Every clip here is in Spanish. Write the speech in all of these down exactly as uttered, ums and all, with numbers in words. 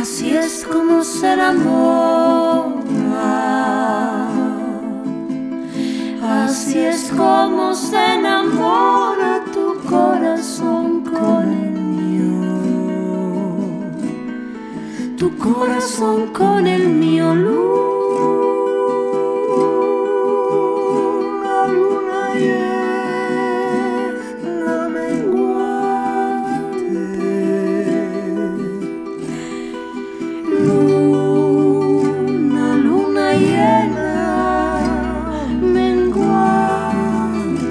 Así es como se enamora, así es como se enamora tu corazón con el mío, tu corazón con el mío. Luna, luna llena menguante, luna, luna llena menguante.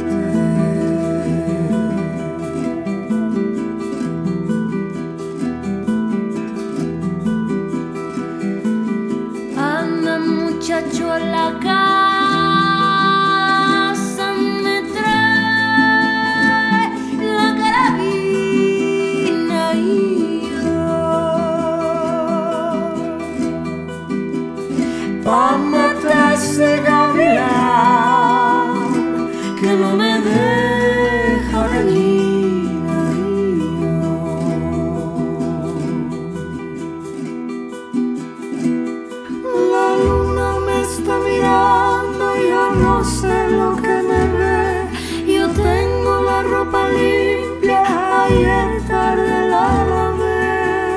Anda muchacho a la casa, me trae la carabina y yo pa' matar ese gavilán que no me deja gallina y yo. La luna me está mirando, yo no sé lo que me ve. Yo tengo la ropa limpia, ayer tarde la lavé.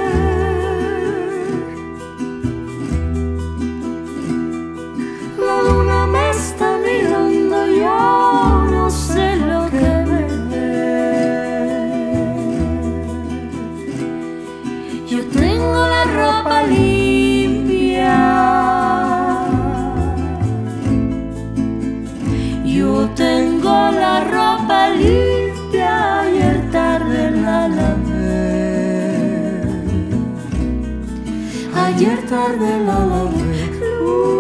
La luna me está mirando, yo no sé lo que me ve. Yo tengo la ropa limpia, yo tengo la ropa limpia, ayer tarde la lavé, ayer tarde la lavé.